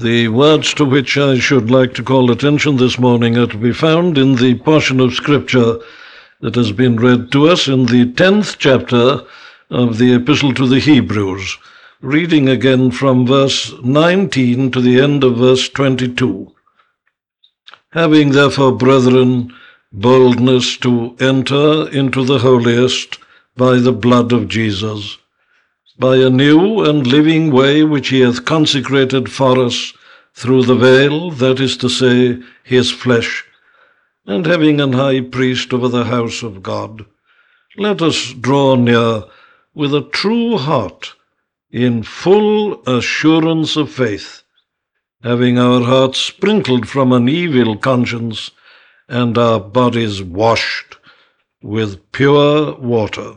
The words to which I should like to call attention this morning are to be found in the portion of Scripture that has been read to us in the 10th chapter of the Epistle to the Hebrews, reading again from verse 19 to the end of verse 22. Having therefore, brethren, boldness to enter into the holiest by the blood of Jesus, by a new and living way which he hath consecrated for us through the veil, that is to say, his flesh, and having an high priest over the house of God, let us draw near with a true heart, in full assurance of faith, having our hearts sprinkled from an evil conscience, and our bodies washed with pure water.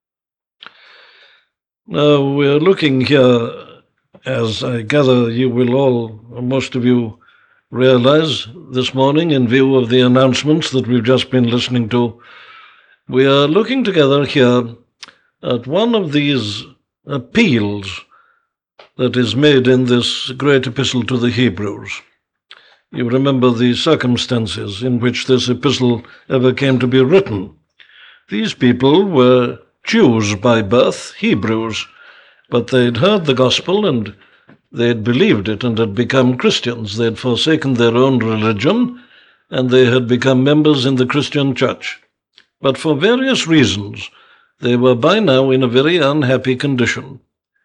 Now, we're looking here, as I gather you will all, or most of you, realize this morning in view of the announcements that we've just been listening to, we are looking together here at one of these appeals that is made in this great epistle to the Hebrews. You remember the circumstances in which this epistle ever came to be written. These people were Jews by birth, Hebrews, but they'd heard the gospel and they'd believed it and had become Christians. They'd forsaken their own religion and they had become members in the Christian church. But for various reasons, they were by now in a very unhappy condition.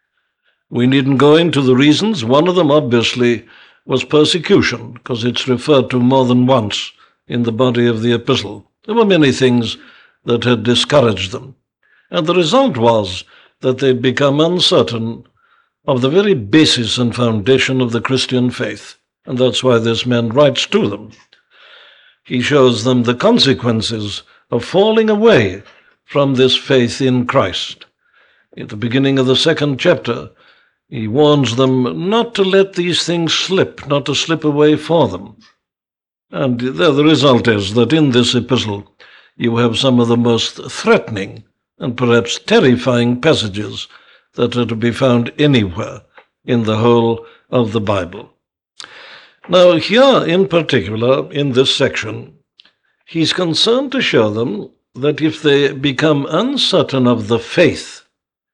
We needn't go into the reasons. One of them, obviously, was persecution, because it's referred to more than once in the body of the epistle. There were many things that had discouraged them. And the result was that they'd become uncertain of the very basis and foundation of the Christian faith. And that's why this man writes to them. He shows them the consequences of falling away from this faith in Christ. At the beginning of the 2nd chapter, he warns them not to let these things slip, not to slip away for them. And the result is that in this epistle, you have some of the most threatening and perhaps terrifying passages that are to be found anywhere in the whole of the Bible. Now, here in particular, in this section, he's concerned to show them that if they become uncertain of the faith,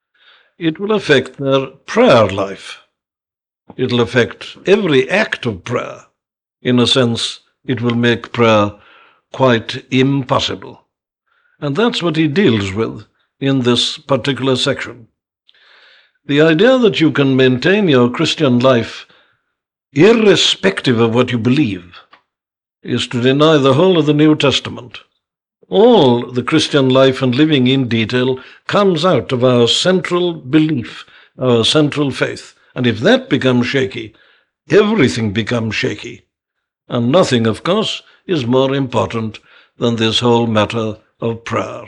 it will affect their prayer life. It'll affect every act of prayer. In a sense, it will make prayer quite impossible. And that's what he deals with in this particular section. The idea that you can maintain your Christian life irrespective of what you believe is to deny the whole of the New Testament. All the Christian life and living in detail comes out of our central belief, our central faith. And if that becomes shaky, everything becomes shaky. And nothing, of course, is more important than this whole matter of prayer.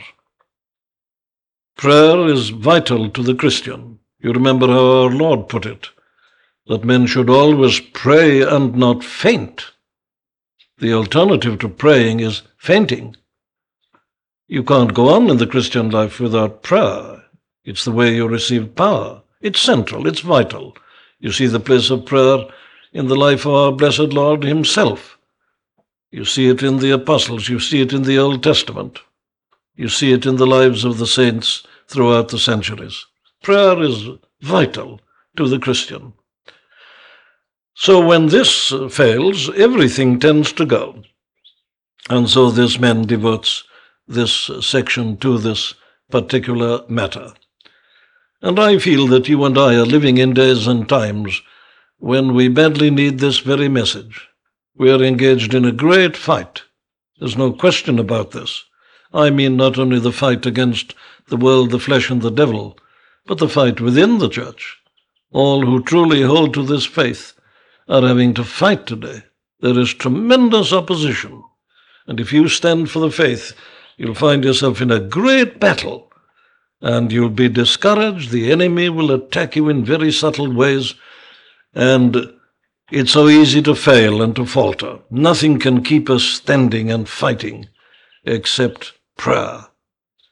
Prayer is vital to the Christian. You remember how our Lord put it, that men should always pray and not faint. The alternative to praying is fainting. You can't go on in the Christian life without prayer. It's the way you receive power. It's central, it's vital. You see the place of prayer in the life of our blessed Lord himself. You see it in the apostles, you see it in the Old Testament. You see it in the lives of the saints throughout the centuries. Prayer is vital to the Christian. So when this fails, everything tends to go. And so this man devotes this section to this particular matter. And I feel that you and I are living in days and times when we badly need this very message. We are engaged in a great fight. There's no question about this. I mean not only the fight against the world, the flesh, and the devil, but the fight within the church. All who truly hold to this faith are having to fight today. There is tremendous opposition. And if you stand for the faith, you'll find yourself in a great battle, and you'll be discouraged. The enemy will attack you in very subtle ways, and it's so easy to fail and to falter. Nothing can keep us standing and fighting except prayer.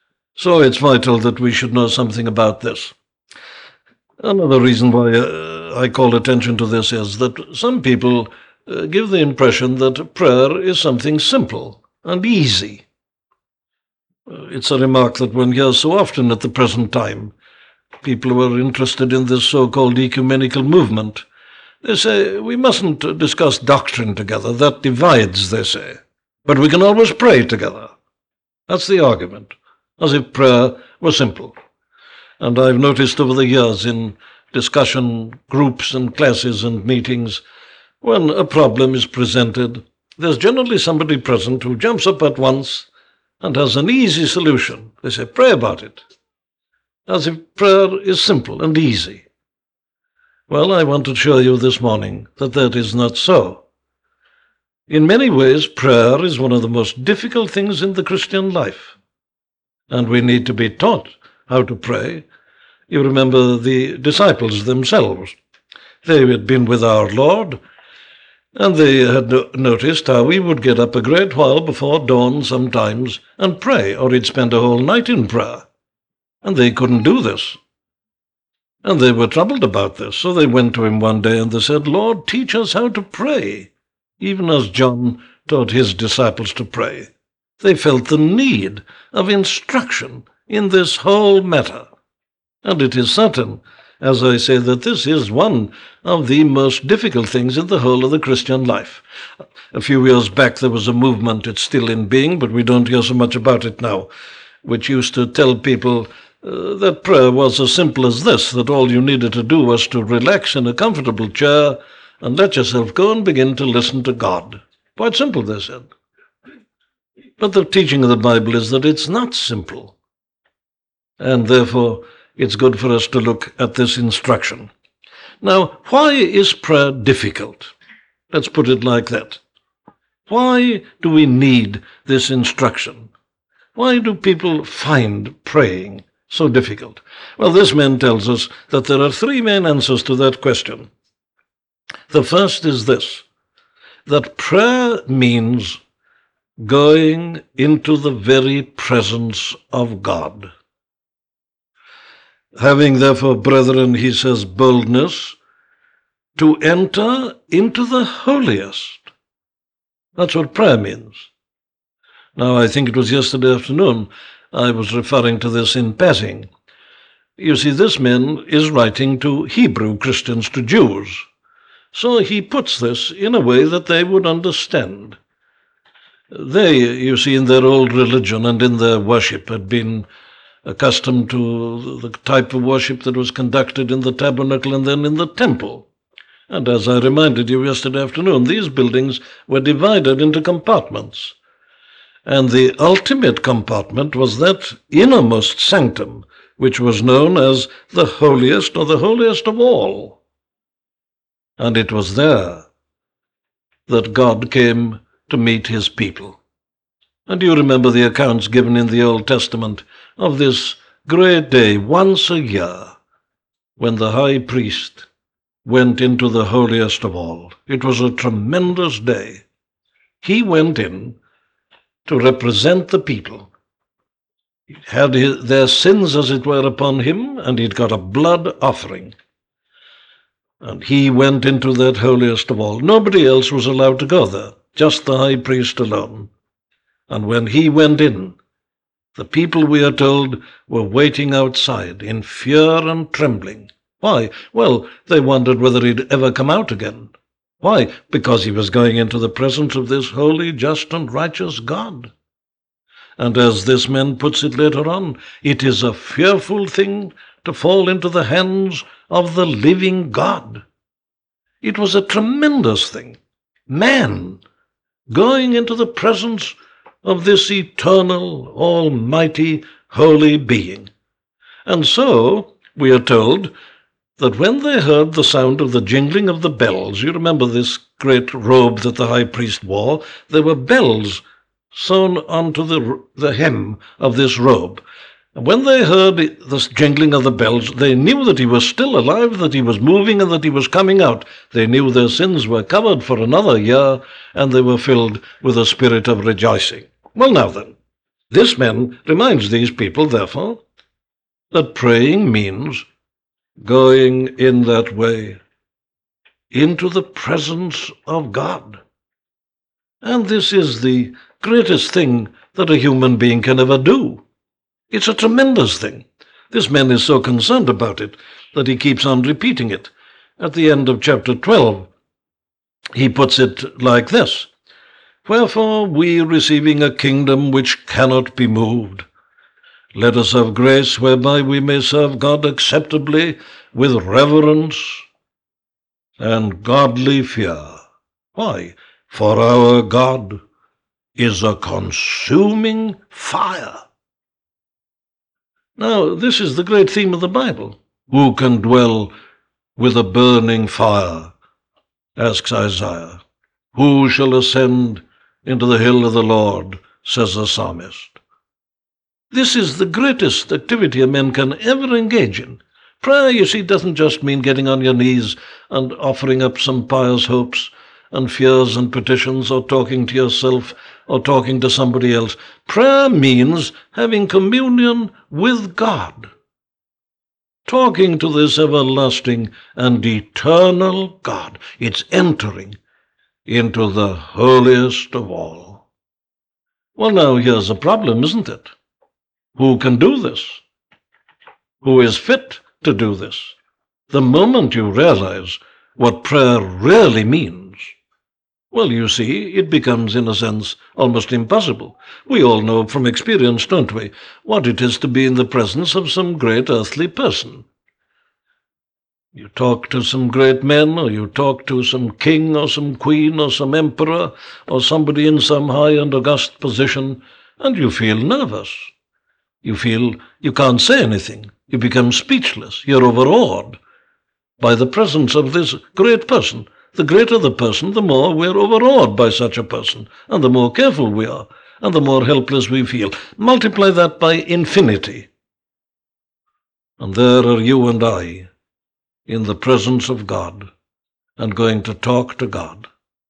So it's vital that we should know something about this. Another reason why I call attention to this is that some people give the impression that prayer is something simple and easy. It's a remark that one hears so often at the present time. People who are interested in this so-called ecumenical movement, they say, we mustn't discuss doctrine together. That divides, they say. But we can always pray together. That's the argument, as if prayer were simple. And I've noticed over the years in discussion groups and classes and meetings, when a problem is presented, there's generally somebody present who jumps up at once and has an easy solution. They say, pray about it, as if prayer is simple and easy. Well, I want to show you this morning that that is not so. In many ways, prayer is one of the most difficult things in the Christian life, and we need to be taught how to pray. You remember the disciples themselves. They had been with our Lord, and they had noticed how he would get up a great while before dawn sometimes and pray, or he'd spend a whole night in prayer. And they couldn't do this. And they were troubled about this, so they went to him one day and they said, Lord, teach us how to pray, even as John taught his disciples to pray. They felt the need of instruction in this whole matter. And it is certain, as I say, that this is one of the most difficult things in the whole of the Christian life. A few years back there was a movement, it's still in being, but we don't hear so much about it now, which used to tell people that prayer was as simple as this, that all you needed to do was to relax in a comfortable chair and let yourself go and begin to listen to God. Quite simple, they said. But the teaching of the Bible is that it's not simple. And therefore, it's good for us to look at this instruction. Now, why is prayer difficult? Let's put it like that. Why do we need this instruction? Why do people find praying so difficult? Well, this man tells us that there are three main answers to that question. The first is this, that prayer means going into the very presence of God. Having therefore, brethren, he says, boldness to enter into the holiest. That's what prayer means. Now, I think it was yesterday afternoon I was referring to this in passing. You see, this man is writing to Hebrew Christians, to Jews. So he puts this in a way that they would understand. They, you see, in their old religion and in their worship had been accustomed to the type of worship that was conducted in the tabernacle and then in the temple. And as I reminded you yesterday afternoon, these buildings were divided into compartments. And the ultimate compartment was that innermost sanctum, which was known as the holiest or the holiest of all. And it was there that God came to meet his people. And you remember the accounts given in the Old Testament of this great day once a year when the high priest went into the holiest of all. It was a tremendous day. He went in to represent the people. He had their sins, as it were, upon him, and he'd got a blood offering. And he went into that holiest of all. Nobody else was allowed to go there, just the high priest alone. And when he went in, the people, we are told, were waiting outside in fear and trembling. Why? Well, they wondered whether he'd ever come out again. Why? Because he was going into the presence of this holy, just, and righteous God. And as this man puts it later on, it is a fearful thing to fall into the hands of the living God. It was a tremendous thing. Man going into the presence of this eternal, almighty, holy being. And so, we are told that when they heard the sound of the jingling of the bells, you remember this great robe that the high priest wore, there were bells sewn onto the hem of this robe. And when they heard the jingling of the bells, they knew that he was still alive, that he was moving, and that he was coming out. They knew their sins were covered for another year, and they were filled with a spirit of rejoicing. Well, now then, this man reminds these people, therefore, that praying means going in that way into the presence of God. And this is the greatest thing that a human being can ever do. It's a tremendous thing. This man is so concerned about it that he keeps on repeating it. At the end of chapter 12, he puts it like this: "Wherefore we, receiving a kingdom which cannot be moved, let us have grace whereby we may serve God acceptably with reverence and godly fear." Why? For our God is a consuming fire. Now, this is the great theme of the Bible. Who can dwell with a burning fire? Asks Isaiah. Who shall ascend into the hill of the Lord? Says the psalmist. This is the greatest activity a man can ever engage in. Prayer, you see, doesn't just mean getting on your knees and offering up some pious hopes and fears and petitions, or talking to yourself, or talking to somebody else. Prayer means having communion with God, talking to this everlasting and eternal God. It's entering into the holiest of all. Well, now here's a problem, isn't it? Who can do this? Who is fit to do this? The moment you realize what prayer really means, well, you see, it becomes, in a sense, almost impossible. We all know from experience, don't we, what it is to be in the presence of some great earthly person. You talk to some great men, or you talk to some king or some queen or some emperor or somebody in some high and august position, and you feel nervous. You feel you can't say anything. You become speechless. You're overawed by the presence of this great person. The greater the person, the more we're overawed by such a person, and the more careful we are, and the more helpless we feel. Multiply that by infinity, and there are you and I in the presence of God and going to talk to God.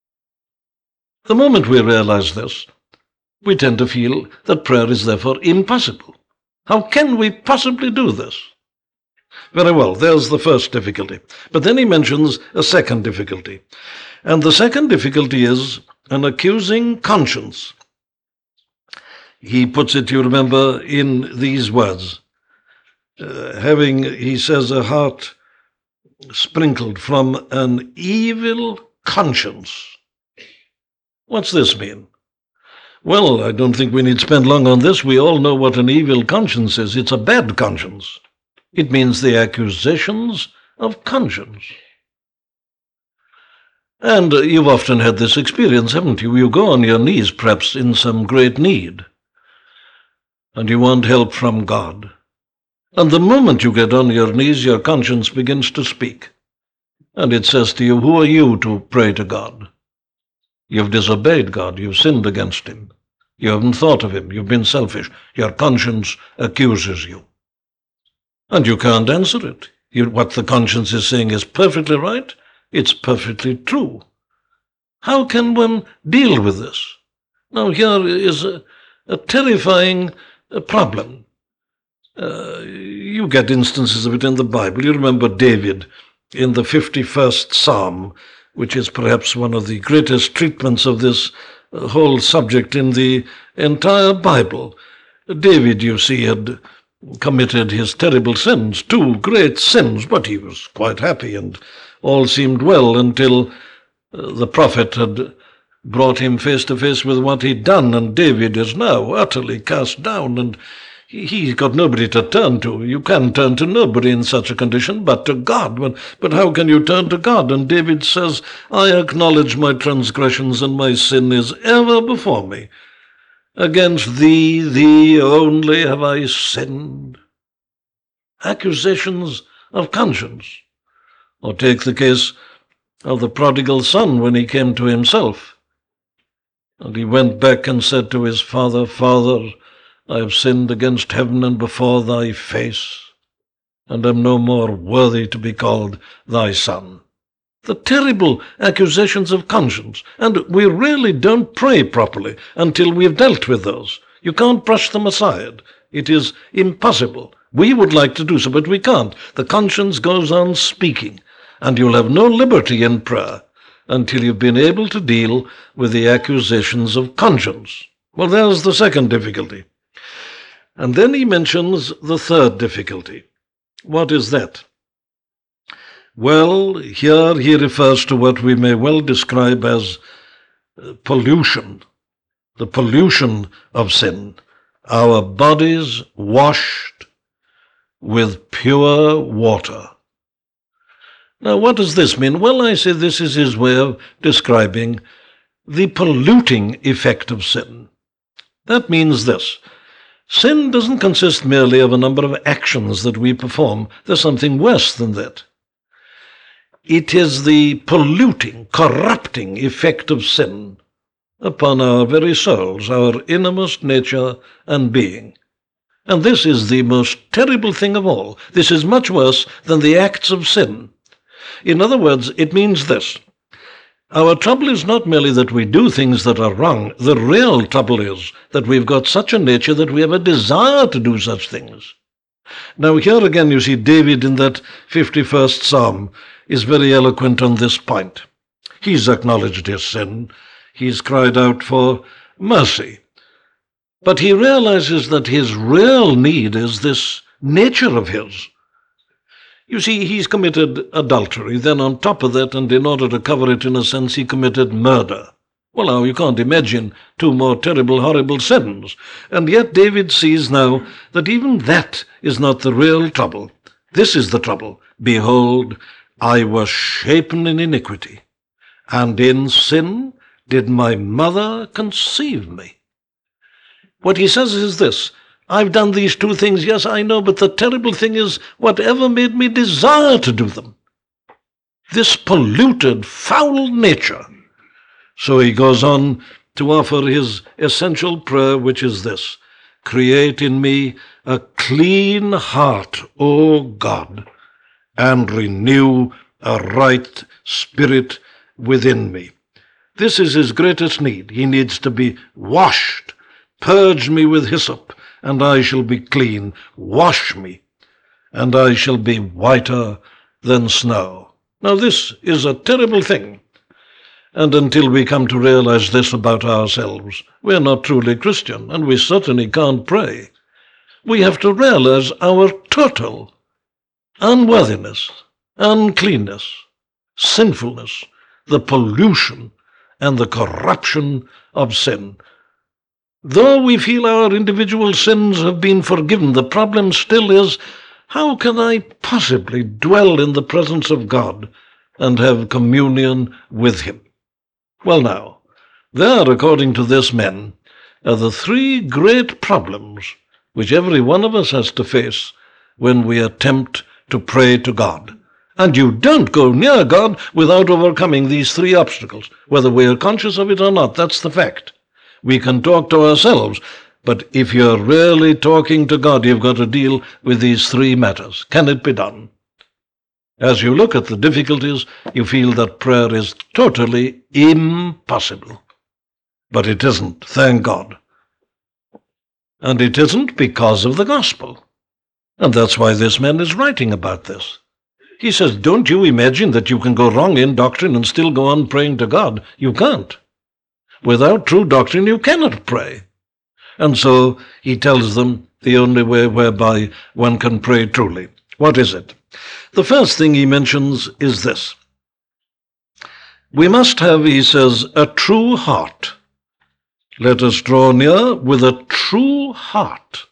The moment we realize this, we tend to feel that prayer is therefore impossible. How can we possibly do this? Very well, there's the first difficulty. But then he mentions a second difficulty. And the second difficulty is an accusing conscience. He puts it, you remember, in these words. Having, he says, a heart sprinkled from an evil conscience. What's this mean? Well, I don't think we need spend long on this. We all know what an evil conscience is. It's a bad conscience. It means the accusations of conscience. And you've often had this experience, haven't you? You go on your knees, perhaps in some great need, and you want help from God. And the moment you get on your knees, your conscience begins to speak. And it says to you, who are you to pray to God? You've disobeyed God. You've sinned against him. You haven't thought of him. You've been selfish. Your conscience accuses you. And you can't answer it. What the conscience is saying is perfectly right. It's perfectly true. How can one deal with this? Now, here is a terrifying problem. You get instances of it in the Bible. You remember David in the 51st Psalm, which is perhaps one of the greatest treatments of this whole subject in the entire Bible. David, you see, had committed his terrible sins, 2 great sins, but he was quite happy and all seemed well until the prophet had brought him face to face with what he'd done, and David is now utterly cast down, and he's got nobody to turn to. You can turn to nobody in such a condition but to God. But how can you turn to God? And David says, I acknowledge my transgressions, and my sin is ever before me. Against thee only have I sinned. Accusations of conscience. Or take the case of the prodigal son when he came to himself. And he went back and said to his father, Father, I have sinned against heaven and before thy face, and am no more worthy to be called thy son. The terrible accusations of conscience, and we really don't pray properly until we've dealt with those. You can't brush them aside. It is impossible. We would like to do so, but we can't. The conscience goes on speaking, and you'll have no liberty in prayer until you've been able to deal with the accusations of conscience. Well, there's the second difficulty. And then he mentions the third difficulty. What is that? Well, here he refers to what we may well describe as pollution, the pollution of sin. Our bodies washed with pure water. Now, what does this mean? Well, I say this is his way of describing the polluting effect of sin. That means this. Sin doesn't consist merely of a number of actions that we perform. There's something worse than that. It is the polluting, corrupting effect of sin upon our very souls, our innermost nature and being. And this is the most terrible thing of all. This is much worse than the acts of sin. In other words, it means this. Our trouble is not merely that we do things that are wrong. The real trouble is that we've got such a nature that we have a desire to do such things. Now, here again, you see David in that 51st Psalm is very eloquent on this point. He's acknowledged his sin. He's cried out for mercy. But he realizes that his real need is this nature of his. You see, he's committed adultery. Then on top of that, and in order to cover it in a sense, he committed murder. Well, now, you can't imagine two more terrible, horrible sins. And yet David sees now that even that is not the real trouble. This is the trouble. Behold, I was shapen in iniquity, and in sin did my mother conceive me. What he says is this. I've done these two things, yes, I know, but the terrible thing is whatever made me desire to do them. This polluted, foul nature. So he goes on to offer his essential prayer, which is this. Create in me a clean heart, O God, and renew a right spirit within me. This is his greatest need. He needs to be washed. Purge me with hyssop, and I shall be clean. Wash me, and I shall be whiter than snow. Now, this is a terrible thing. And until we come to realize this about ourselves, we're not truly Christian, and we certainly can't pray. We have to realize our total unworthiness, uncleanness, sinfulness, the pollution and the corruption of sin. Though we feel our individual sins have been forgiven, the problem still is, how can I possibly dwell in the presence of God and have communion with him? Well now, there, according to this men, are the three great problems which every one of us has to face when we attempt to pray to God. And you don't go near God without overcoming these three obstacles, whether we are conscious of it or not. That's the fact. We can talk to ourselves, but if you're really talking to God, you've got to deal with these three matters. Can it be done? As you look at the difficulties, you feel that prayer is totally impossible. But it isn't, thank God. And it isn't because of the gospel. And that's why this man is writing about this. He says, don't you imagine that you can go wrong in doctrine and still go on praying to God? You can't. Without true doctrine, you cannot pray. And so he tells them the only way whereby one can pray truly. What is it? The first thing he mentions is this. We must have, he says, a true heart. Let us draw near with a true heart.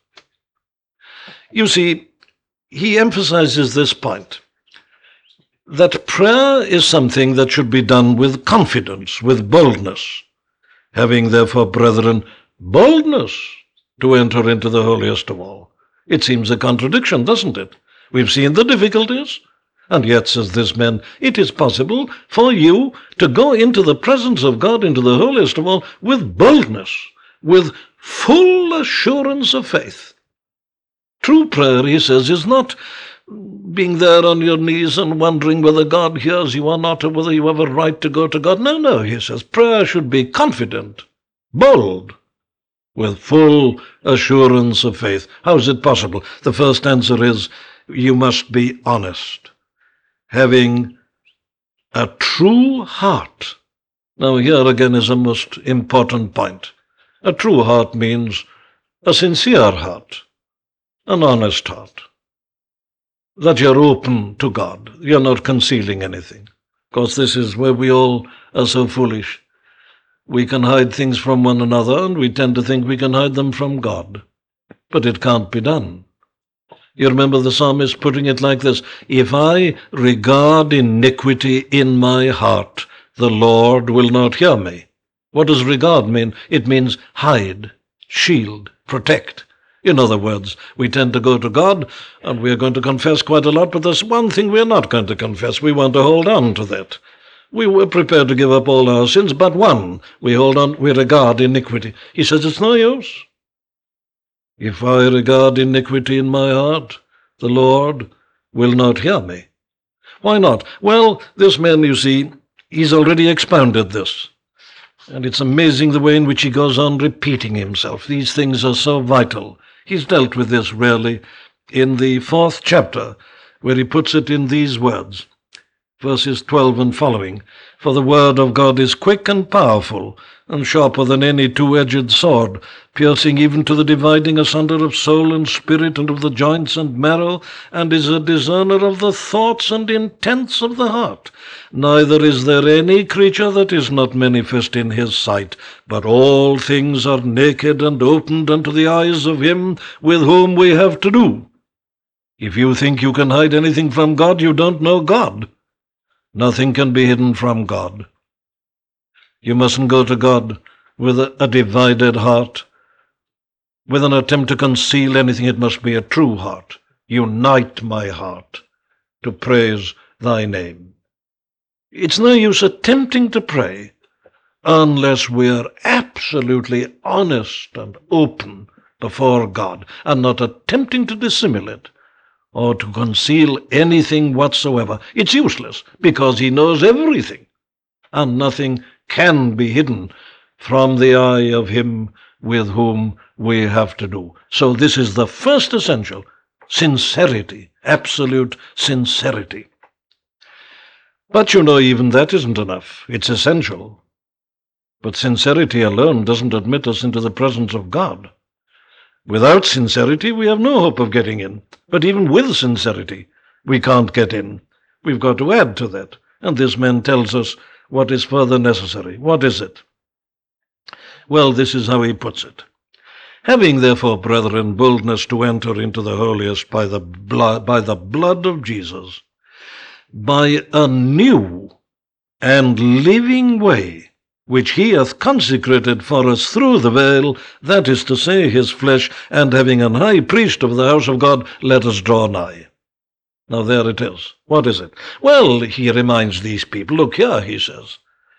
You see, he emphasizes this point, that prayer is something that should be done with confidence, with boldness, having therefore, brethren, boldness to enter into the holiest of all. It seems a contradiction, doesn't it? We've seen the difficulties, and yet, says this man, it is possible for you to go into the presence of God, into the holiest of all, with boldness, with full assurance of faith. True prayer, he says, is not being there on your knees and wondering whether God hears you or not, or whether you have a right to go to God. No, he says, prayer should be confident, bold, with full assurance of faith. How is it possible? The first answer is, you must be honest, having A true heart. Now here again is a most important point. A true heart means a sincere heart, an honest heart, that you're open to God. You're not concealing anything. Because this is where we all are so foolish. We can hide things from one another, and we tend to think we can hide them from God. But it can't be done. You remember the psalmist putting it like this: if I regard iniquity in my heart, the Lord will not hear me. What does regard mean? It means hide, shield, protect. In other words, we tend to go to God, and we are going to confess quite a lot, but there's one thing we're not going to confess. We want to hold on to that. We were prepared to give up all our sins, but one, we hold on, we regard iniquity. He says it's no use. If I regard iniquity in my heart, the Lord will not hear me. Why not? Well, this man, you see, he's already expounded this. And it's amazing the way in which he goes on repeating himself. These things are so vital. He's dealt with this really in the 4th chapter, where he puts it in these words, verses 12 and following. For the word of God is quick and powerful, and sharper than any two-edged sword, piercing even to the dividing asunder of soul and spirit, and of the joints and marrow, and is a discerner of the thoughts and intents of the heart. Neither is there any creature that is not manifest in his sight, but all things are naked and opened unto the eyes of him with whom we have to do. If you think you can hide anything from God, you don't know God. Nothing can be hidden from God. You mustn't go to God with a divided heart, with an attempt to conceal anything. It must be a true heart. Unite my heart to praise thy name. It's no use attempting to pray unless we're absolutely honest and open before God, and not attempting to dissimulate or to conceal anything whatsoever. It's useless, because he knows everything, and nothing can be hidden from the eye of him with whom we have to do. So this is the first essential: sincerity, absolute sincerity. But you know, even that isn't enough. It's essential. But sincerity alone doesn't admit us into the presence of God. Without sincerity, we have no hope of getting in. But even with sincerity, we can't get in. We've got to add to that. And this man tells us what is further necessary. What is it? Well, this is how he puts it. Having therefore, brethren, boldness to enter into the holiest by the blood of Jesus, by a new and living way, which he hath consecrated for us through the veil, that is to say, his flesh, and having an high priest of the house of God, let us draw nigh. Now there it is. What is it? Well, he reminds these people, look here, he says,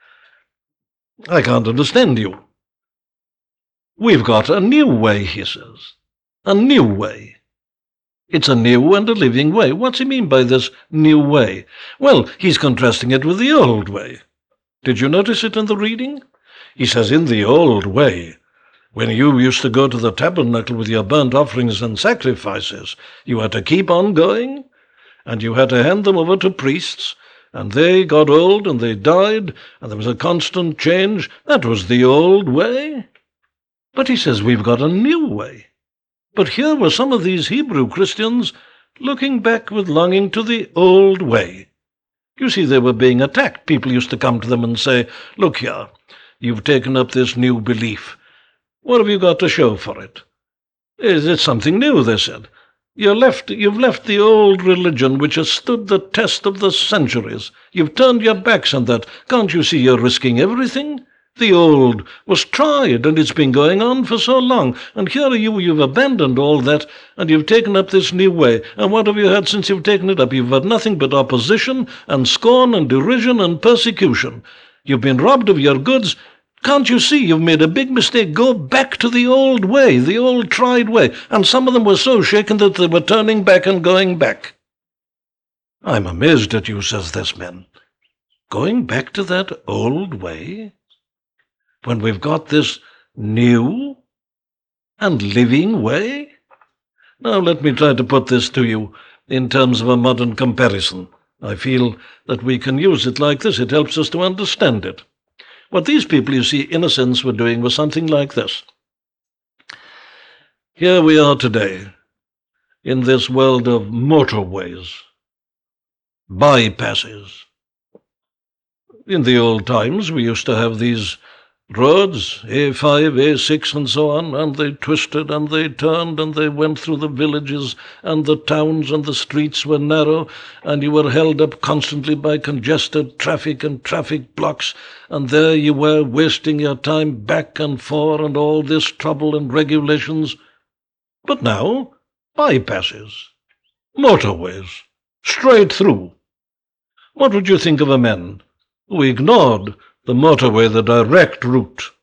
I can't understand you. We've got a new way, he says. A new way. It's a new and a living way. What's he mean by this new way? Well, he's contrasting it with the old way. Did you notice it in the reading? He says, in the old way, when you used to go to the tabernacle with your burnt offerings and sacrifices, you had to keep on going, and you had to hand them over to priests, and they got old and they died, and there was a constant change. That was the old way. But he says we've got a new way. But here were some of these Hebrew Christians looking back with longing to the old way. You see, they were being attacked. People used to come to them and say, look here, you've taken up this new belief. What have you got to show for it? Is it something new, they said. You've left the old religion which has stood the test of the centuries. You've turned your backs on that. Can't you see you're risking everything? The old was tried, and it's been going on for so long. And here are you, you've abandoned all that, and you've taken up this new way. And what have you had since you've taken it up? You've had nothing but opposition and scorn and derision and persecution. You've been robbed of your goods. Can't you see you've made a big mistake? Go back to the old way, the old tried way. And some of them were so shaken that they were turning back and going back. I'm amazed at you, says this man. Going back to that old way? When we've got this new and living way? Now let me try to put this to you in terms of a modern comparison. I feel that we can use it like this. It helps us to understand it. What these people, you see, in a sense, were doing was something like this. Here we are today in this world of motorways, bypasses. In the old times, we used to have these roads, A5, A6, and so on, and they twisted and they turned and they went through the villages and the towns, and the streets were narrow, and you were held up constantly by congested traffic and traffic blocks, and there you were wasting your time back and forth and all this trouble and regulations. But now, bypasses, motorways, straight through. What would you think of a man who ignored the motorway, the direct route,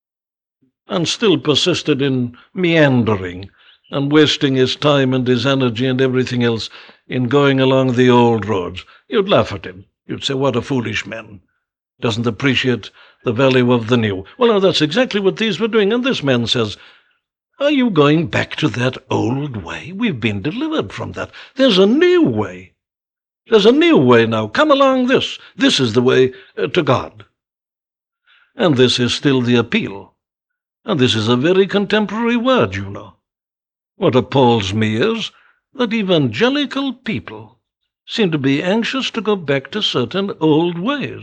and still persisted in meandering and wasting his time and his energy and everything else in going along the old roads? You'd laugh at him. You'd say, what a foolish man. Doesn't appreciate the value of the new. Well, now, that's exactly what these were doing. And this man says, are you going back to that old way? We've been delivered from that. There's a new way. There's a new way now. Come along this. This is the way to God. And this is still the appeal. And this is a very contemporary word, you know. What appalls me is that evangelical people seem to be anxious to go back to certain old ways.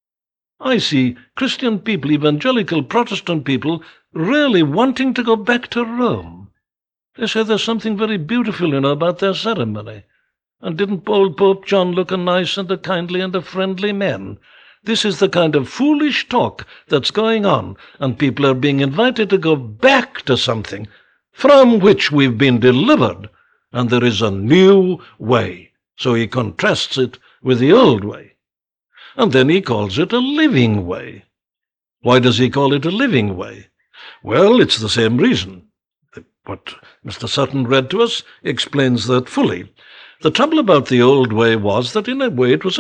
I see Christian people, evangelical Protestant people, really wanting to go back to Rome. They say there's something very beautiful, about their ceremony. And didn't old Pope John look a nice and a kindly and a friendly man? This is the kind of foolish talk that's going on, and people are being invited to go back to something from which we've been delivered, and there is a new way. So he contrasts it with the old way. And then he calls it a living way. Why does he call it a living way? Well, it's the same reason. What Mr. Sutton read to us explains that fully. The trouble about the old way was that in a way it was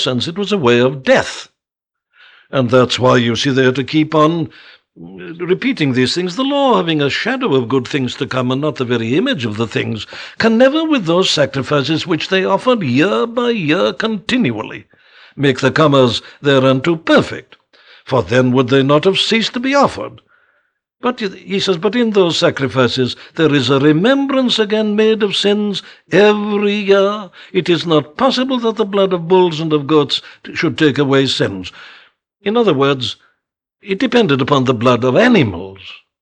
a way of death. And that's why you see they had to keep on repeating these things. The law, having a shadow of good things to come and not the very image of the things, can never, with those sacrifices which they offered year by year continually, make the comers thereunto perfect. For then would they not have ceased to be offered. But he says, but in those sacrifices there is a remembrance again made of sins every year. It is not possible that the blood of bulls and of goats should take away sins. In other words, it depended upon the blood of animals.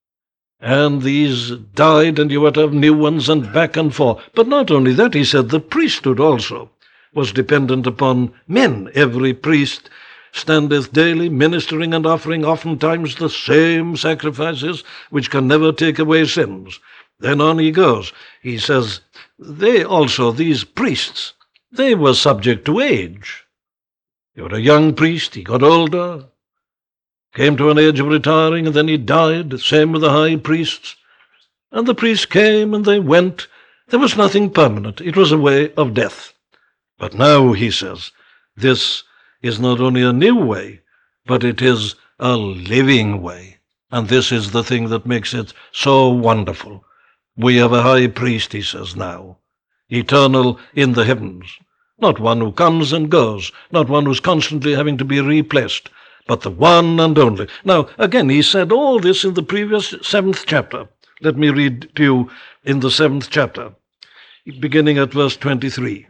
And these died, and you had to have new ones and back and forth. But not only that, he said the priesthood also was dependent upon men. Every priest standeth daily, ministering and offering oftentimes the same sacrifices, which can never take away sins. Then on he goes. He says, they also, these priests, they were subject to age. You were a young priest, he got older, came to an age of retiring, and then he died. Same with the high priests. And the priests came and they went. There was nothing permanent. It was a way of death. But now, he says, this is not only a new way, but it is a living way. And this is the thing that makes it so wonderful. We have a high priest, he says now, eternal in the heavens. Not one who comes and goes, not one who's constantly having to be replaced, but the one and only. Now, again, he said all this in the previous 7th chapter. Let me read to you in the 7th chapter, beginning at verse 23.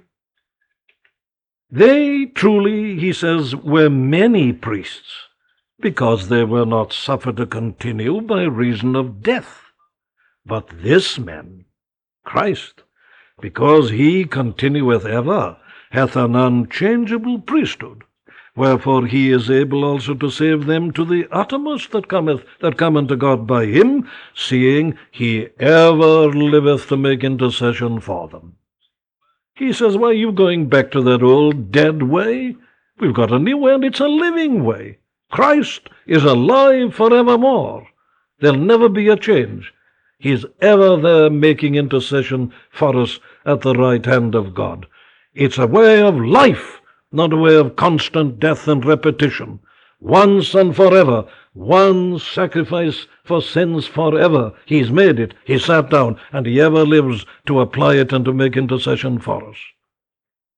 They truly, he says, were many priests, because they were not suffered to continue by reason of death. But this man, Christ, because he continueth ever, hath an unchangeable priesthood, wherefore he is able also to save them to the uttermost that come unto God by him, seeing he ever liveth to make intercession for them. He says, why are you going back to that old dead way? We've got a new way, and it's a living way. Christ is alive forevermore. There'll never be a change. He's ever there making intercession for us at the right hand of God. It's a way of life, not a way of constant death and repetition. Once and forever, one sacrifice for sins forever. He's made it, he sat down, and he ever lives to apply it and to make intercession for us.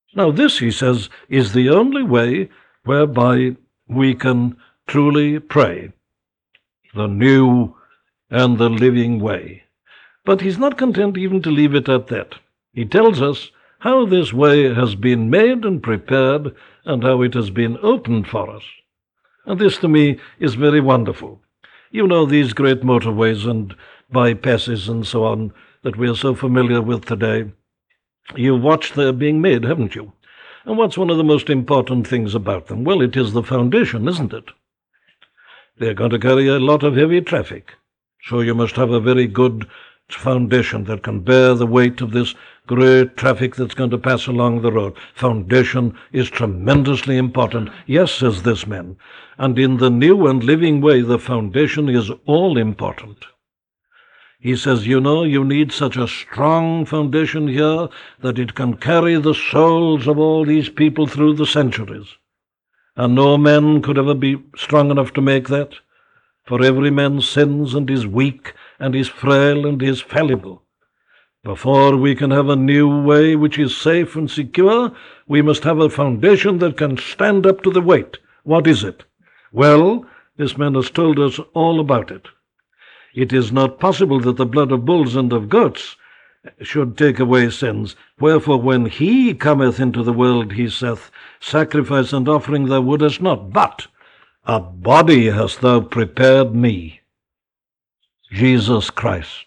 Now this, he says, is the only way whereby we can truly pray, the new and the living way. But he's not content even to leave it at that. He tells us how this way has been made and prepared and how it has been opened for us. And this to me is very wonderful. You know, these great motorways and bypasses and so on that we are so familiar with today, you've watched their being made, haven't you? And what's one of the most important things about them? Well, it is the foundation, isn't it? They're going to carry a lot of heavy traffic. So you must have a very good foundation that can bear the weight of this great traffic that's going to pass along the road. Foundation is tremendously important. Yes, says this man. And in the new and living way, the foundation is all important. He says, you know, you need such a strong foundation here that it can carry the souls of all these people through the centuries. And no man could ever be strong enough to make that. For every man sins and is weak and is frail and is fallible. Before we can have a new way which is safe and secure, we must have a foundation that can stand up to the weight. What is it? Well, this man has told us all about it. It is not possible that the blood of bulls and of goats should take away sins. Wherefore, when he cometh into the world, he saith, Sacrifice and offering thou wouldest not, but a body hast thou prepared me. Jesus Christ,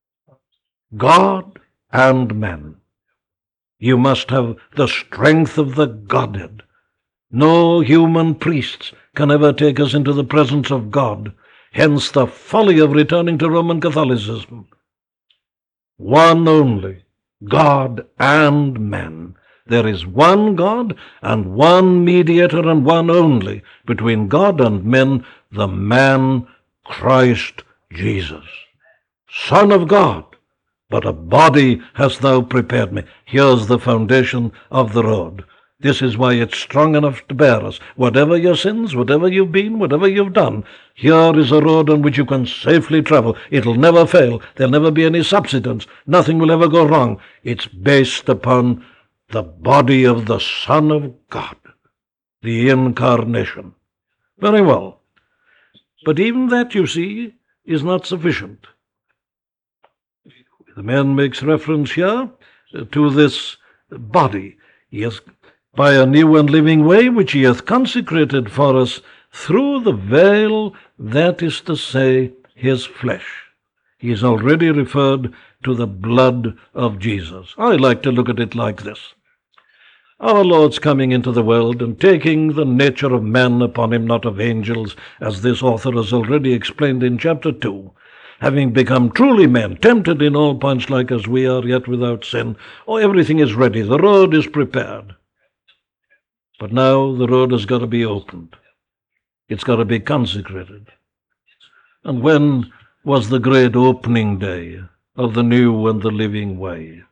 God and man. You must have the strength of the Godhead. No human priests can ever take us into the presence of God. Hence the folly of returning to Roman Catholicism. One only, God and man. There is one God and one mediator and one only between God and men, the man Christ Jesus. Son of God, but a body hast thou prepared me. Here's the foundation of the road. This is why it's strong enough to bear us. Whatever your sins, whatever you've been, whatever you've done, here is a road on which you can safely travel. It'll never fail. There'll never be any subsidence. Nothing will ever go wrong. It's based upon the body of the Son of God, the incarnation. Very well. But even that, you see, is not sufficient. The man makes reference here to this body. Yes, by a new and living way which he hath consecrated for us through the veil, that is to say, his flesh. He is already referred to the blood of Jesus. I like to look at it like this. Our Lord's coming into the world and taking the nature of man upon him, not of angels, as this author has already explained in chapter 2. Having become truly man, tempted in all points like as we are, yet without sin. Oh, everything is ready. The road is prepared. But now the road has got to be opened. It's got to be consecrated. And when was the great opening day of the new and the living way?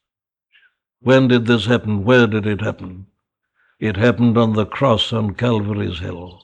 When did this happen? Where did it happen? It happened on the cross on Calvary's Hill.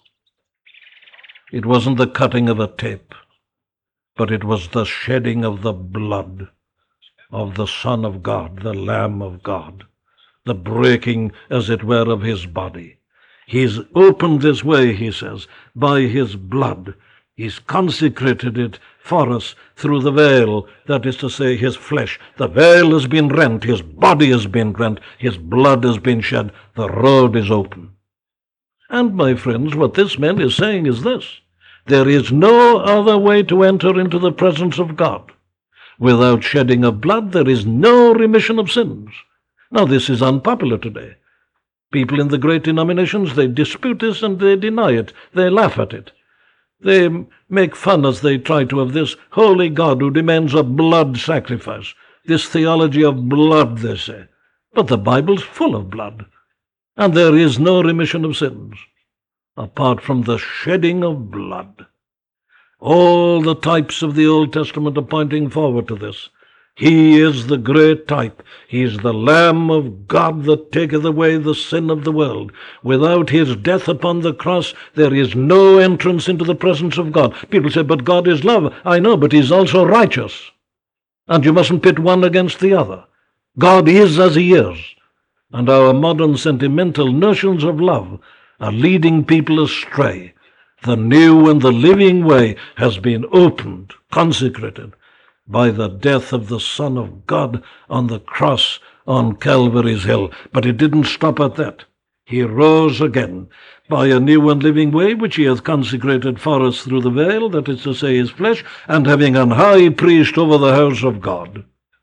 It wasn't the cutting of a tape, but it was the shedding of the blood of the Son of God, the Lamb of God, the breaking, as it were, of his body. He's opened this way, he says, by his blood. He's consecrated it for us through the veil, that is to say, his flesh. The veil has been rent, his body has been rent, his blood has been shed, the road is open. And, my friends, what this man is saying is this: there is no other way to enter into the presence of God. Without shedding of blood, there is no remission of sins. Now, this is unpopular today. People in the great denominations, they dispute this and they deny it. They laugh at it. They make fun as they try to of this holy God who demands a blood sacrifice. This theology of blood, they say. But the Bible's full of blood. And there is no remission of sins apart from the shedding of blood. All the types of the Old Testament are pointing forward to this. He is the great type. He is the Lamb of God that taketh away the sin of the world. Without his death upon the cross, there is no entrance into the presence of God. People say, but God is love. I know, but he's also righteous. And you mustn't pit one against the other. God is as he is. and our modern sentimental notions of love are leading people astray. The new and the living way has been opened, consecrated, by the death of the Son of God on the cross on Calvary's hill. But it didn't stop at that. He rose again by a new and living way, which he hath consecrated for us through the veil, that is to say, his flesh, and having an high priest over the house of God.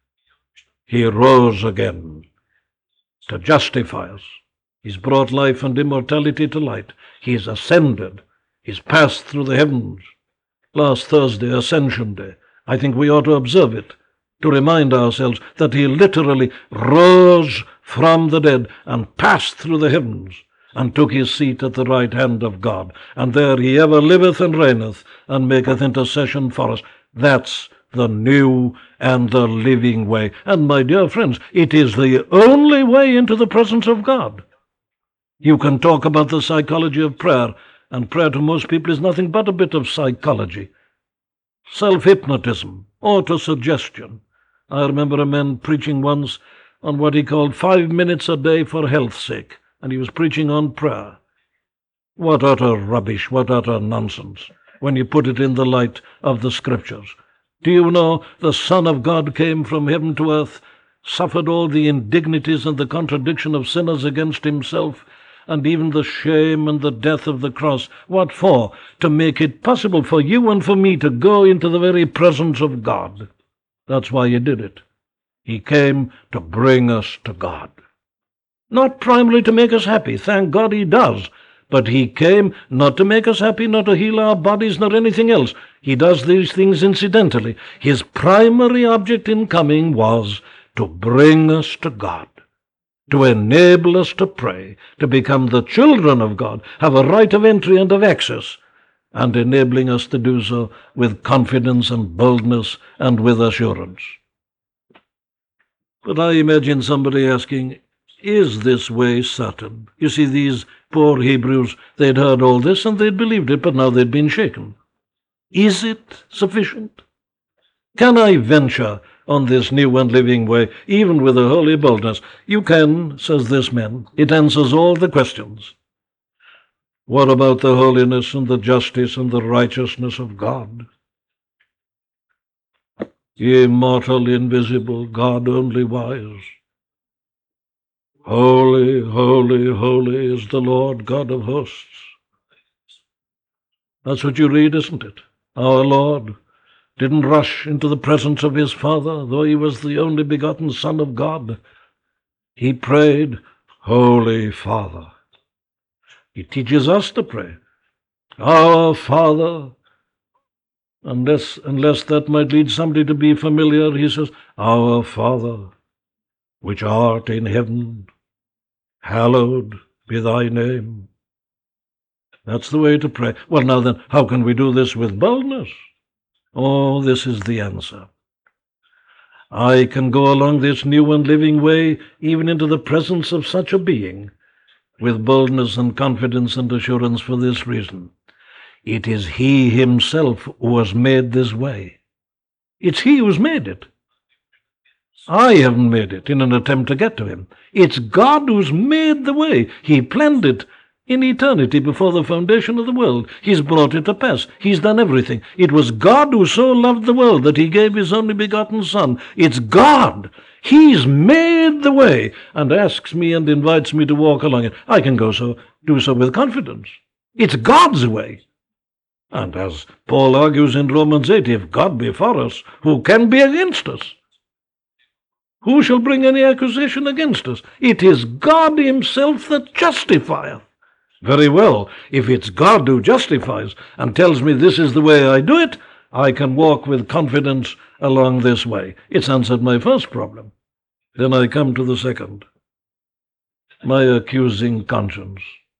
He rose again to justify us. He's brought life and immortality to light. He's ascended. He's passed through the heavens. Last Thursday, Ascension Day, I think we ought to observe it, to remind ourselves that he literally rose from the dead and passed through the heavens and took his seat at the right hand of God. And there he ever liveth and reigneth and maketh intercession for us. That's the new and the living way. And my dear friends, it is the only way into the presence of God. You can talk about the psychology of prayer, and prayer to most people is nothing but a bit of psychology. Self-hypnotism, autosuggestion. I remember a man preaching once on what he called 5 minutes a day for health's sake, and he was preaching on prayer. What utter rubbish, what utter nonsense, when you put it in the light of the Scriptures. Do you know the Son of God came from heaven to earth, suffered all the indignities and the contradiction of sinners against himself, and even the shame and the death of the cross? What for? To make it possible for you and for me to go into the very presence of God. That's why he did it. He came to bring us to God. Not primarily to make us happy. Thank God he does. But he came not to make us happy, not to heal our bodies, not anything else. He does these things incidentally. His primary object in coming was to bring us to God, to enable us to pray, to become the children of God, have a right of entry and of access, and enabling us to do so with confidence and boldness and with assurance. But I imagine somebody asking, is this way certain? You see, these poor Hebrews, they'd heard all this and they'd believed it, but now they'd been shaken. Is it sufficient? Can I venture on this new and living way, even with a holy boldness? You can, says this man. It answers all the questions. What about the holiness and the justice and the righteousness of God? Immortal, invisible, God only wise. Holy, holy, holy is the Lord God of hosts. That's what you read, isn't it? Our Lord didn't rush into the presence of his Father, though he was the only begotten Son of God. He prayed, Holy Father. He teaches us to pray, Our Father. Unless that might lead somebody to be familiar, he says, Our Father, which art in heaven, hallowed be thy name. That's the way to pray. Well, now then, how can we do this with boldness? Oh, this is the answer. I can go along this new and living way, even into the presence of such a being, with boldness and confidence and assurance for this reason. It is he himself who has made this way. It's he who's made it. I haven't made it in an attempt to get to him. It's God who's made the way. He planned it in eternity before the foundation of the world. He's brought it to pass. He's done everything. It was God who so loved the world that he gave his only begotten Son. It's God. He's made the way and asks me and invites me to walk along it. I can do so with confidence. It's God's way. And as Paul argues in Romans 8, if God be for us, who can be against us? Who shall bring any accusation against us? It is God himself that justifieth. Very well, if it's God who justifies and tells me this is the way I do it, I can walk with confidence along this way. It's answered my first problem. Then I come to the second. My accusing conscience.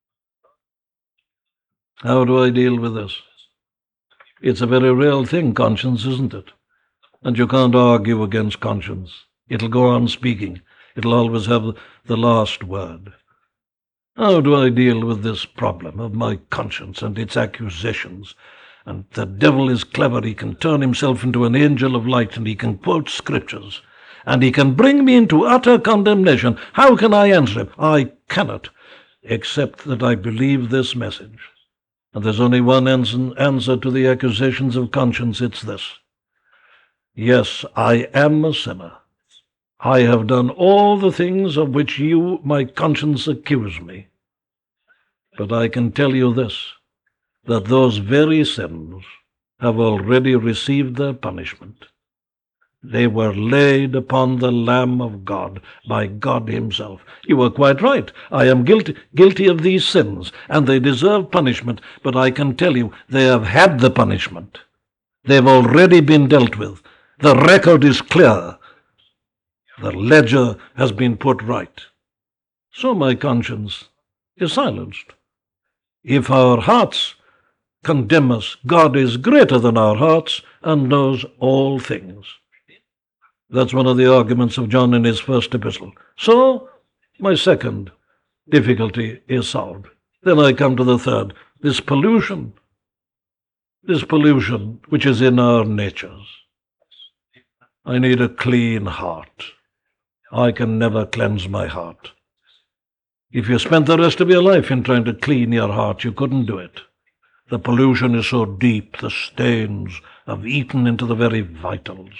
How do I deal with this? It's a very real thing, conscience, isn't it? And you can't argue against conscience. It'll go on speaking. It'll always have the last word. How do I deal with this problem of my conscience and its accusations? And the devil is clever. He can turn himself into an angel of light, and he can quote scriptures. and he can bring me into utter condemnation. How can I answer him? I cannot, except that I believe this message. And there's only one answer to the accusations of conscience. It's this. Yes, I am a sinner. I have done all the things of which you, my conscience, accuse me. But I can tell you this, that those very sins have already received their punishment. They were laid upon the Lamb of God by God himself. You were quite right. I am guilty of these sins, and they deserve punishment, but I can tell you they have had the punishment. They've already been dealt with. The record is clear. The ledger has been put right. So my conscience is silenced. If our hearts condemn us, God is greater than our hearts and knows all things. That's one of the arguments of John in his first epistle. So, my second difficulty is solved. Then I come to the third, this pollution which is in our natures. I need a clean heart. I can never cleanse my heart. If you spent the rest of your life in trying to clean your heart, you couldn't do it. The pollution is so deep, the stains have eaten into the very vitals.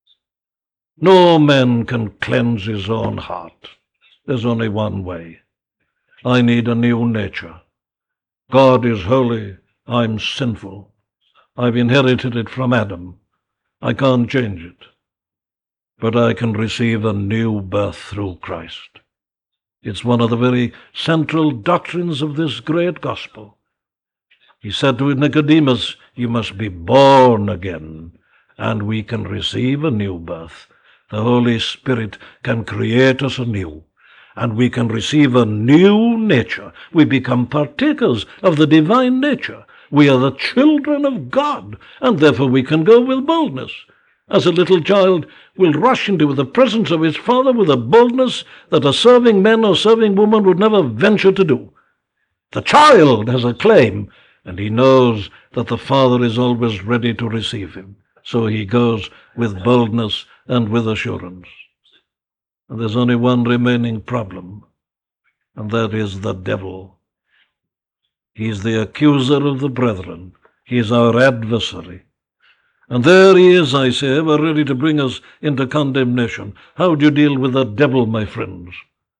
No man can cleanse his own heart. There's only one way. I need a new nature. God is holy. I'm sinful. I've inherited it from Adam. I can't change it. But I can receive a new birth through Christ. It's one of the very central doctrines of this great gospel. He said to Nicodemus, you must be born again, and we can receive a new birth. The Holy Spirit can create us anew, and we can receive a new nature. We become partakers of the divine nature. We are the children of God, and therefore we can go with boldness. As a little child will rush into the presence of his father with a boldness that a serving man or serving woman would never venture to do. The child has a claim, and he knows that the father is always ready to receive him. So he goes with boldness and with assurance. And there's only one remaining problem, and that is the devil. He's the accuser of the brethren. He's our adversary. And there he is, I say, ever ready to bring us into condemnation. How do you deal with the devil, my friends?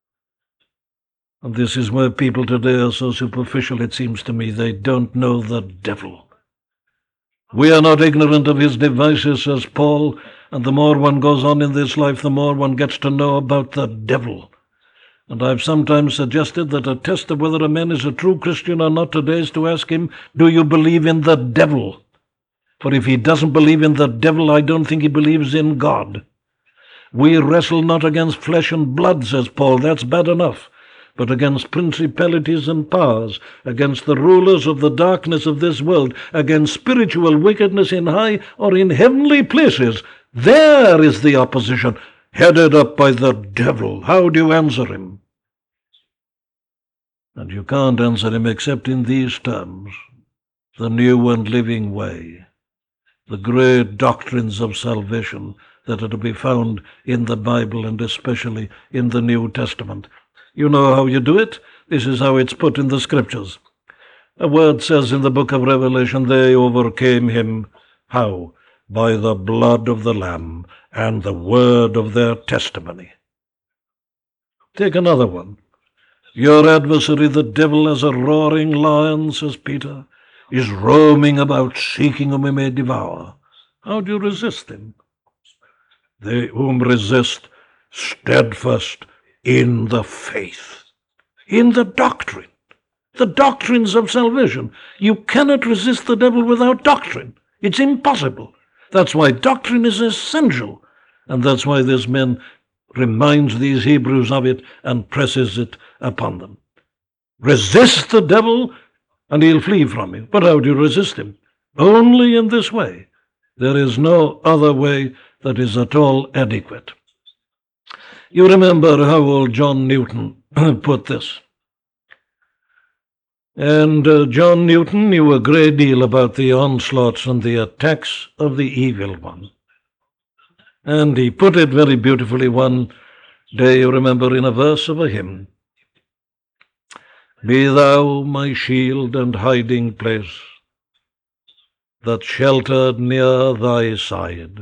And this is where people today are so superficial, it seems to me. They don't know the devil. We are not ignorant of his devices, says Paul, and the more one goes on in this life, the more one gets to know about the devil. And I've sometimes suggested that a test of whether a man is a true Christian or not today is to ask him, do you believe in the devil? For if he doesn't believe in the devil, I don't think he believes in God. We wrestle not against flesh and blood, says Paul. That's bad enough. But against principalities and powers, against the rulers of the darkness of this world, against spiritual wickedness in high or in heavenly places. There is the opposition, headed up by the devil. How do you answer him? And you can't answer him except in these terms: the new and living way, the great doctrines of salvation that are to be found in the Bible and especially in the New Testament. You know how you do it? This is how it's put in the Scriptures. A word says in the book of Revelation, they overcame him. How? By the blood of the Lamb and the word of their testimony. Take another one. Your adversary, the devil, as a roaring lion, says Peter, is roaming about, seeking whom he may devour. How do you resist him? They whom resist, steadfast in the faith, in the doctrine, the doctrines of salvation. You cannot resist the devil without doctrine. It's impossible. That's why doctrine is essential, and that's why this man reminds these Hebrews of it and presses it upon them. Resist the devil, and he'll flee from you. But how do you resist him? Only in this way. There is no other way that is at all adequate. You remember how old John Newton put this. And John Newton knew a great deal about the onslaughts and the attacks of the evil one. And he put it very beautifully one day, you remember, in a verse of a hymn. Be thou my shield and hiding place, that sheltered near thy side,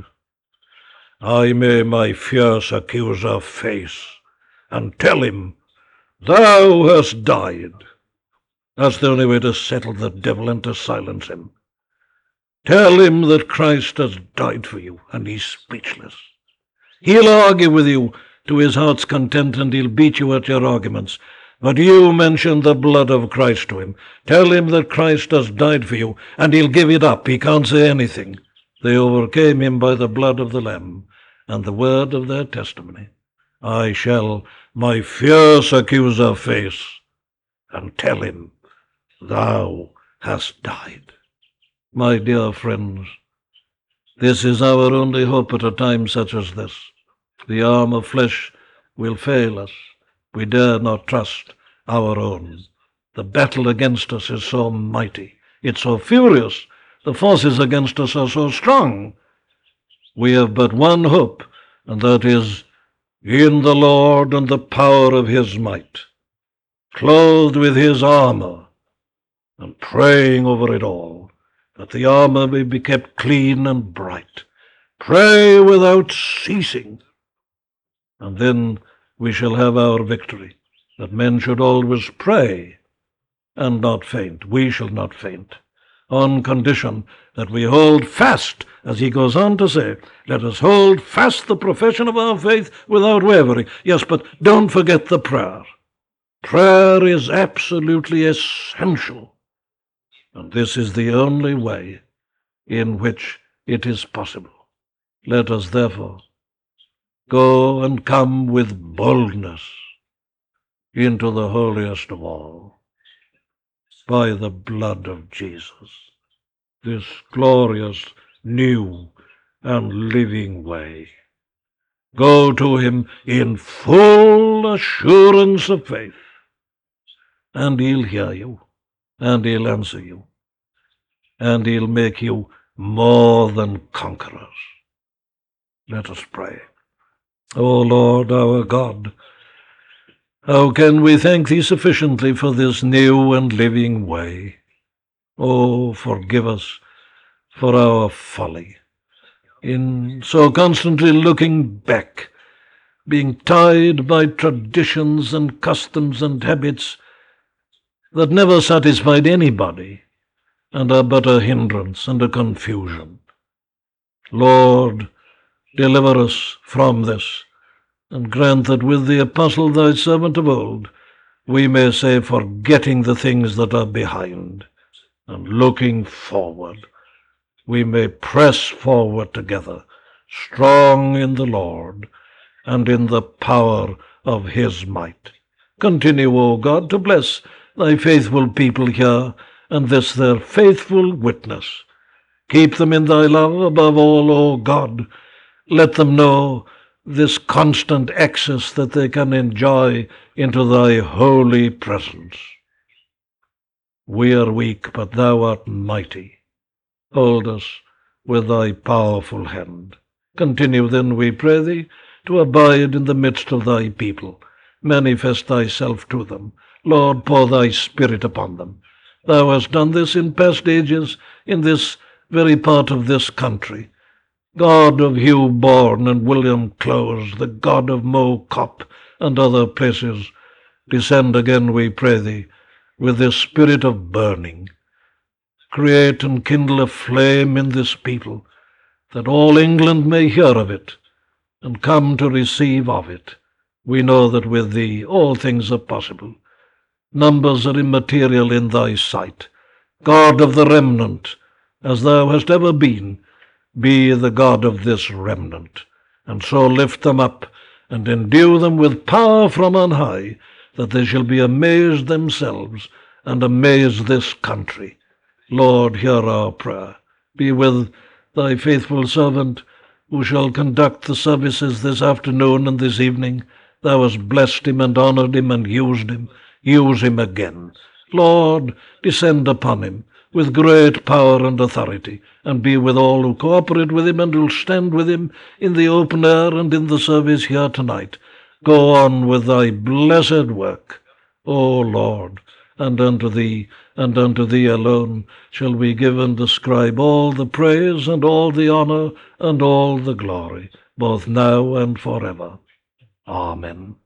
I may my fierce accuser face, and tell him, thou hast died. That's the only way to settle the devil and to silence him. Tell him that Christ has died for you, and he's speechless. He'll argue with you to his heart's content, and he'll beat you at your arguments. But you mention the blood of Christ to him. Tell him that Christ has died for you, and he'll give it up. He can't say anything. They overcame him by the blood of the Lamb and the word of their testimony. I shall my fierce accuser face, and tell him, thou hast died. My dear friends, this is our only hope at a time such as this. The arm of flesh will fail us. We dare not trust our own. The battle against us is so mighty. It's so furious. The forces against us are so strong. We have but one hope, and that is in the Lord and the power of his might, clothed with his armor, and praying over it all, that the armor may be kept clean and bright. Pray without ceasing, and then we shall have our victory, that men should always pray and not faint. We shall not faint, on condition that we hold fast, as he goes on to say, let us hold fast the profession of our faith without wavering. Yes, but don't forget the prayer. Prayer is absolutely essential, and this is the only way in which it is possible. Let us therefore go and come with boldness into the holiest of all, by the blood of Jesus, this glorious, new, and living way. Go to him in full assurance of faith, and he'll hear you, and he'll answer you, and he'll make you more than conquerors. Let us pray. O Lord our God, how can we thank thee sufficiently for this new and living way? Oh, forgive us for our folly in so constantly looking back, being tied by traditions and customs and habits that never satisfied anybody and are but a hindrance and a confusion. Lord, deliver us from this, and grant that with the apostle thy servant of old, we may say, forgetting the things that are behind, and looking forward, we may press forward together, strong in the Lord, and in the power of his might. Continue, O God, to bless thy faithful people here, and this their faithful witness. Keep them in thy love above all, O God. Let them know this constant access that they can enjoy into thy holy presence. We are weak, but thou art mighty. Hold us with thy powerful hand. Continue then, we pray thee, to abide in the midst of thy people. Manifest thyself to them. Lord, pour thy Spirit upon them. Thou hast done this in past ages, in this very part of this country. God of Hugh Bourne and William Close, the God of Moe Cop and other places, descend again, we pray thee, with this spirit of burning. Create and kindle a flame in this people, that all England may hear of it, and come to receive of it. We know that with thee all things are possible. Numbers are immaterial in thy sight. God of the remnant, as thou hast ever been, be the God of this remnant, and so lift them up, and endue them with power from on high, that they shall be amazed themselves, and amaze this country. Lord, hear our prayer. Be with thy faithful servant, who shall conduct the services this afternoon and this evening. Thou hast blessed him and honored him and used him. Use him again. Lord, descend upon him with great power and authority, and be with all who cooperate with him and will stand with him in the open air and in the service here tonight. Go on with thy blessed work, O Lord, and unto thee alone shall we give and ascribe all the praise and all the honor and all the glory, both now and forever. Amen.